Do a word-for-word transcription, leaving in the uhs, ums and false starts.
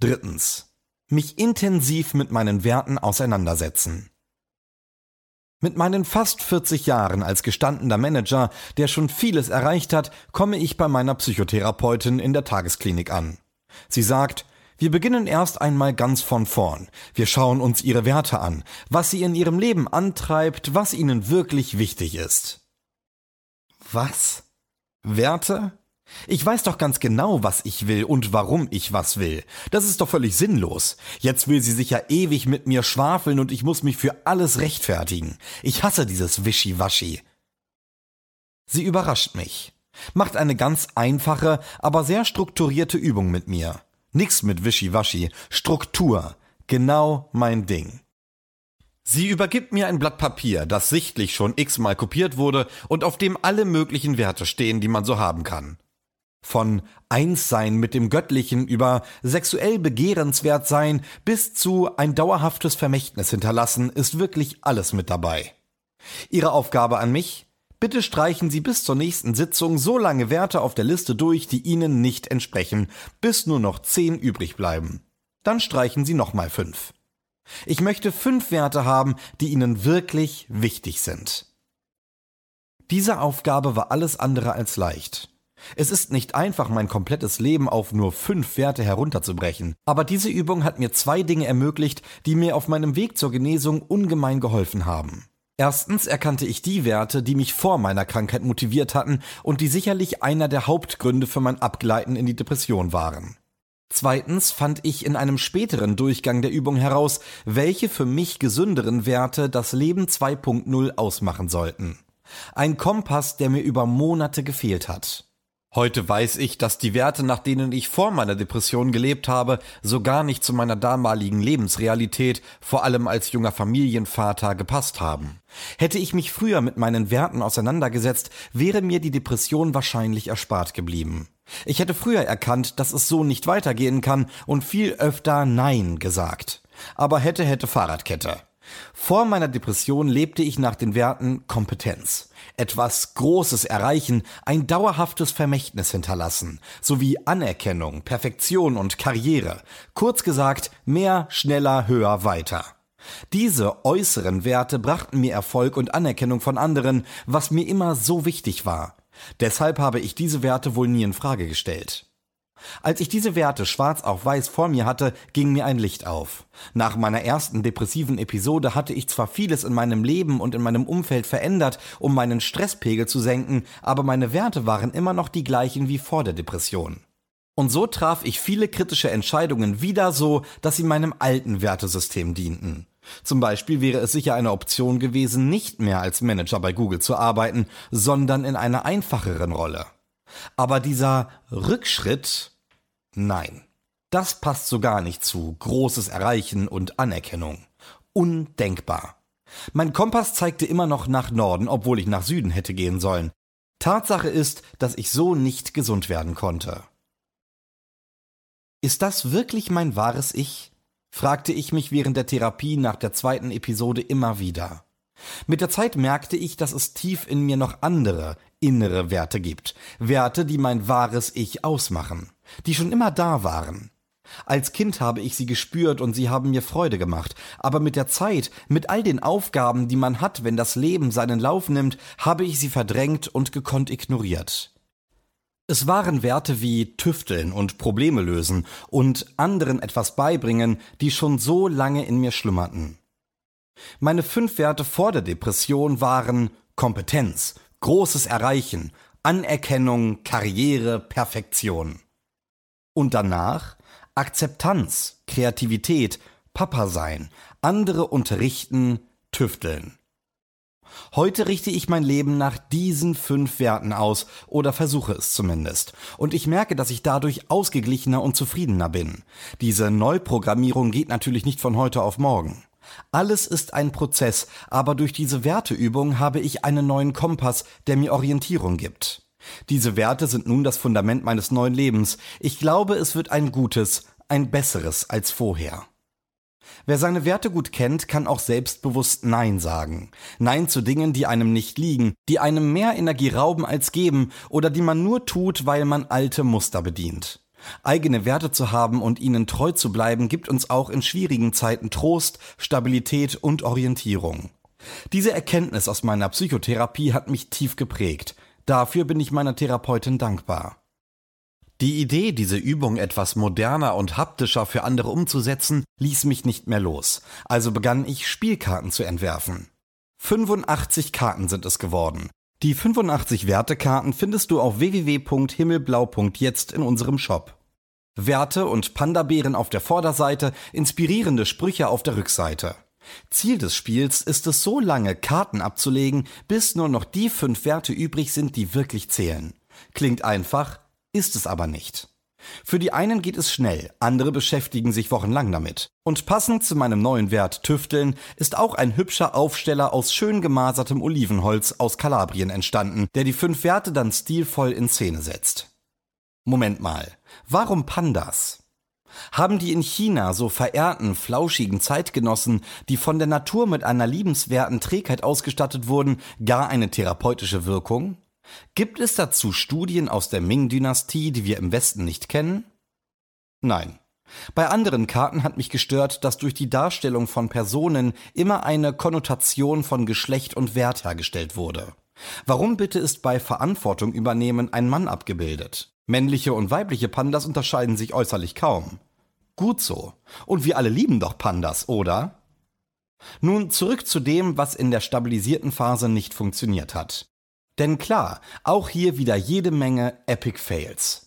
Drittens. Mich intensiv mit meinen Werten auseinandersetzen. Mit meinen fast vierzig Jahren als gestandener Manager, der schon vieles erreicht hat, komme ich bei meiner Psychotherapeutin in der Tagesklinik an. Sie sagt, wir beginnen erst einmal ganz von vorn. Wir schauen uns Ihre Werte an, was Sie in Ihrem Leben antreibt, was Ihnen wirklich wichtig ist. Was? Werte? Ich weiß doch ganz genau, was ich will und warum ich was will. Das ist doch völlig sinnlos. Jetzt will sie sich ja ewig mit mir schwafeln und ich muss mich für alles rechtfertigen. Ich hasse dieses Wischiwaschi. Sie überrascht mich. Macht eine ganz einfache, aber sehr strukturierte Übung mit mir. Nix mit Wischiwaschi. Struktur. Genau mein Ding. Sie übergibt mir ein Blatt Papier, das sichtlich schon x-mal kopiert wurde und auf dem alle möglichen Werte stehen, die man so haben kann. Von Einssein mit dem Göttlichen über sexuell begehrenswert sein bis zu ein dauerhaftes Vermächtnis hinterlassen ist wirklich alles mit dabei. Ihre Aufgabe an mich? Bitte streichen Sie bis zur nächsten Sitzung so lange Werte auf der Liste durch, die Ihnen nicht entsprechen, bis nur noch zehn übrig bleiben. Dann streichen Sie nochmal fünf. Ich möchte fünf Werte haben, die Ihnen wirklich wichtig sind. Diese Aufgabe war alles andere als leicht. Es ist nicht einfach, mein komplettes Leben auf nur fünf Werte herunterzubrechen, aber diese Übung hat mir zwei Dinge ermöglicht, die mir auf meinem Weg zur Genesung ungemein geholfen haben. Erstens erkannte ich die Werte, die mich vor meiner Krankheit motiviert hatten und die sicherlich einer der Hauptgründe für mein Abgleiten in die Depression waren. Zweitens fand ich in einem späteren Durchgang der Übung heraus, welche für mich gesünderen Werte das Leben zwei Punkt null ausmachen sollten. Ein Kompass, der mir über Monate gefehlt hat. Heute weiß ich, dass die Werte, nach denen ich vor meiner Depression gelebt habe, so gar nicht zu meiner damaligen Lebensrealität, vor allem als junger Familienvater, gepasst haben. Hätte ich mich früher mit meinen Werten auseinandergesetzt, wäre mir die Depression wahrscheinlich erspart geblieben. Ich hätte früher erkannt, dass es so nicht weitergehen kann und viel öfter Nein gesagt. Aber hätte, hätte Fahrradkette. Vor meiner Depression lebte ich nach den Werten Kompetenz, etwas Großes erreichen, ein dauerhaftes Vermächtnis hinterlassen, sowie Anerkennung, Perfektion und Karriere. Kurz gesagt, mehr, schneller, höher, weiter. Diese äußeren Werte brachten mir Erfolg und Anerkennung von anderen, was mir immer so wichtig war. Deshalb habe ich diese Werte wohl nie in Frage gestellt. Als ich diese Werte schwarz auf weiß vor mir hatte, ging mir ein Licht auf. Nach meiner ersten depressiven Episode hatte ich zwar vieles in meinem Leben und in meinem Umfeld verändert, um meinen Stresspegel zu senken, aber meine Werte waren immer noch die gleichen wie vor der Depression. Und so traf ich viele kritische Entscheidungen wieder so, dass sie meinem alten Wertesystem dienten. Zum Beispiel wäre es sicher eine Option gewesen, nicht mehr als Manager bei Google zu arbeiten, sondern in einer einfacheren Rolle. Aber dieser Rückschritt, nein, das passt so gar nicht zu großes Erreichen und Anerkennung. Undenkbar. Mein Kompass zeigte immer noch nach Norden, obwohl ich nach Süden hätte gehen sollen. Tatsache ist, dass ich so nicht gesund werden konnte. Ist das wirklich mein wahres Ich? Fragte ich mich während der Therapie nach der zweiten Episode immer wieder. Mit der Zeit merkte ich, dass es tief in mir noch andere, innere Werte gibt. Werte, die mein wahres Ich ausmachen. Die schon immer da waren. Als Kind habe ich sie gespürt und sie haben mir Freude gemacht. Aber mit der Zeit, mit all den Aufgaben, die man hat, wenn das Leben seinen Lauf nimmt, habe ich sie verdrängt und gekonnt ignoriert. Es waren Werte wie Tüfteln und Probleme lösen und anderen etwas beibringen, die schon so lange in mir schlummerten. Meine fünf Werte vor der Depression waren Kompetenz, großes Erreichen, Anerkennung, Karriere, Perfektion. Und danach Akzeptanz, Kreativität, Papa sein, andere unterrichten, tüfteln. Heute richte ich mein Leben nach diesen fünf Werten aus oder versuche es zumindest. Und ich merke, dass ich dadurch ausgeglichener und zufriedener bin. Diese Neuprogrammierung geht natürlich nicht von heute auf morgen. Alles ist ein Prozess, aber durch diese Werteübung habe ich einen neuen Kompass, der mir Orientierung gibt. Diese Werte sind nun das Fundament meines neuen Lebens. Ich glaube, es wird ein gutes, ein besseres als vorher. Wer seine Werte gut kennt, kann auch selbstbewusst Nein sagen. Nein zu Dingen, die einem nicht liegen, die einem mehr Energie rauben als geben oder die man nur tut, weil man alte Muster bedient. Eigene Werte zu haben und ihnen treu zu bleiben, gibt uns auch in schwierigen Zeiten Trost, Stabilität und Orientierung. Diese Erkenntnis aus meiner Psychotherapie hat mich tief geprägt. Dafür bin ich meiner Therapeutin dankbar. Die Idee, diese Übung etwas moderner und haptischer für andere umzusetzen, ließ mich nicht mehr los. Also begann ich, Spielkarten zu entwerfen. fünfundachtzig Karten sind es geworden. Die fünfundachtzig Wertekarten findest du auf w w w punkt himmelblau punkt jetzt in unserem Shop. Werte und Panda-Bären auf der Vorderseite, inspirierende Sprüche auf der Rückseite. Ziel des Spiels ist es, so lange Karten abzulegen, bis nur noch die fünf Werte übrig sind, die wirklich zählen. Klingt einfach, ist es aber nicht. Für die einen geht es schnell, andere beschäftigen sich wochenlang damit. Und passend zu meinem neuen Wert Tüfteln ist auch ein hübscher Aufsteller aus schön gemasertem Olivenholz aus Kalabrien entstanden, der die fünf Werte dann stilvoll in Szene setzt. Moment mal, warum Pandas? Haben die in China so verehrten, flauschigen Zeitgenossen, die von der Natur mit einer liebenswerten Trägheit ausgestattet wurden, gar eine therapeutische Wirkung? Gibt es dazu Studien aus der Ming-Dynastie, die wir im Westen nicht kennen? Nein. Bei anderen Karten hat mich gestört, dass durch die Darstellung von Personen immer eine Konnotation von Geschlecht und Wert hergestellt wurde. Warum bitte ist bei Verantwortung übernehmen ein Mann abgebildet? Männliche und weibliche Pandas unterscheiden sich äußerlich kaum. Gut so. Und wir alle lieben doch Pandas, oder? Nun zurück zu dem, was in der stabilisierten Phase nicht funktioniert hat. Denn klar, auch hier wieder jede Menge Epic Fails.